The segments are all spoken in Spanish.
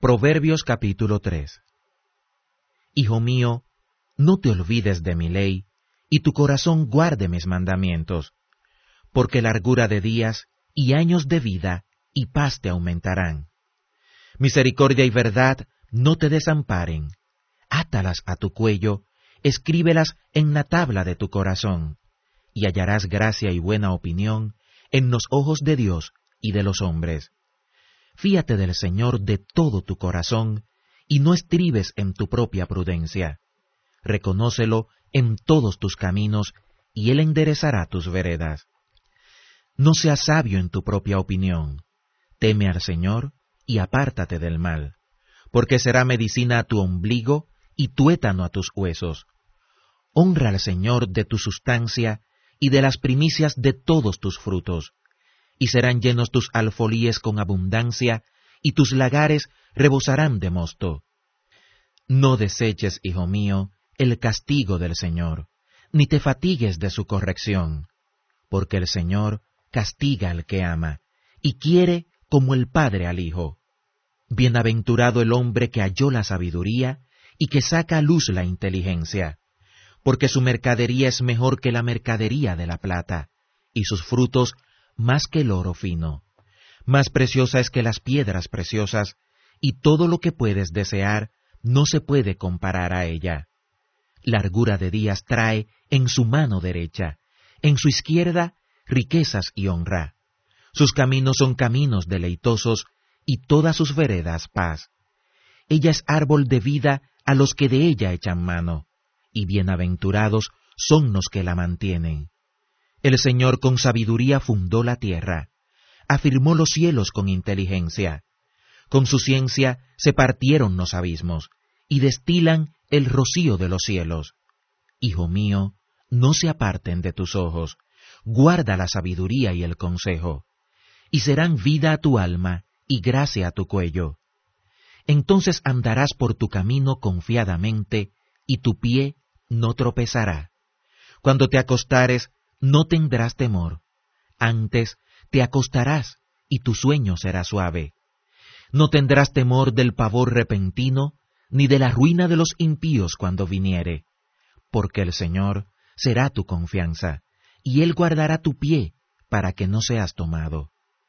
Proverbios capítulo 3. Hijo mío, no te olvides de mi ley, y tu corazón guarde mis mandamientos, porque largura de días y años de vida y paz te aumentarán. Misericordia y verdad no te desamparen. Átalas a tu cuello, escríbelas en la tabla de tu corazón, y hallarás gracia y buena opinión en los ojos de Dios y de los hombres. Fíate del Señor de todo tu corazón, y no estribes en tu propia prudencia. Reconócelo en todos tus caminos, y Él enderezará tus veredas. No seas sabio en tu propia opinión. Teme al Señor, y apártate del mal, porque será medicina a tu ombligo y tuétano a tus huesos. Honra al Señor de tu sustancia y de las primicias de todos tus frutos, y serán llenos tus alfolíes con abundancia, y tus lagares rebosarán de mosto. No deseches, hijo mío, el castigo del Señor, ni te fatigues de su corrección, porque el Señor castiga al que ama, y quiere como el padre al hijo. Bienaventurado el hombre que halló la sabiduría, y que saca a luz la inteligencia, porque su mercadería es mejor que la mercadería de la plata, y sus frutos más que el oro fino. Más preciosa es que las piedras preciosas, y todo lo que puedes desear no se puede comparar a ella. Largura de días trae en su mano derecha, en su izquierda riquezas y honra. Sus caminos son caminos deleitosos, y todas sus veredas paz. Ella es árbol de vida a los que de ella echan mano, y bienaventurados son los que la mantienen. El Señor con sabiduría fundó la tierra, afirmó los cielos con inteligencia. Con su ciencia se partieron los abismos, y destilan el rocío de los cielos. Hijo mío, no se aparten de tus ojos, guarda la sabiduría y el consejo, y serán vida a tu alma y gracia a tu cuello. Entonces andarás por tu camino confiadamente, y tu pie no tropezará. Cuando te acostares, no tendrás temor. Antes te acostarás, y tu sueño será suave. No tendrás temor del pavor repentino, ni de la ruina de los impíos cuando viniere, porque el Señor será tu confianza, y Él guardará tu pie, para que no seas tomado.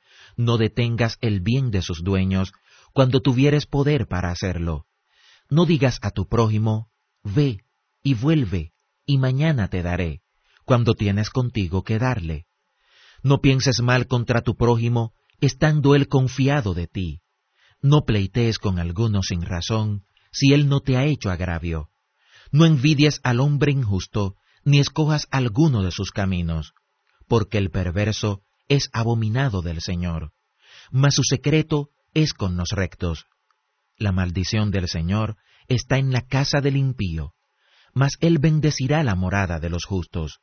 No detengas el bien de sus dueños, cuando tuvieres poder para hacerlo. No digas a tu prójimo, ve y vuelve, y mañana te daré, cuando tienes contigo que darle. No pienses mal contra tu prójimo, estando él confiado de ti. No pleitees con alguno sin razón, si él no te ha hecho agravio. No envidies al hombre injusto, ni escojas alguno de sus caminos, porque el perverso es abominado del Señor, mas su secreto es con los rectos. La maldición del Señor está en la casa del impío, mas Él bendecirá la morada de los justos.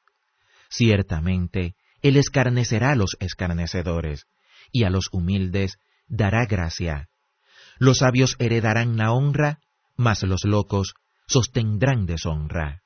Ciertamente, Él escarnecerá a los escarnecedores, y a los humildes dará gracia. Los sabios heredarán la honra, mas los locos sostendrán deshonra.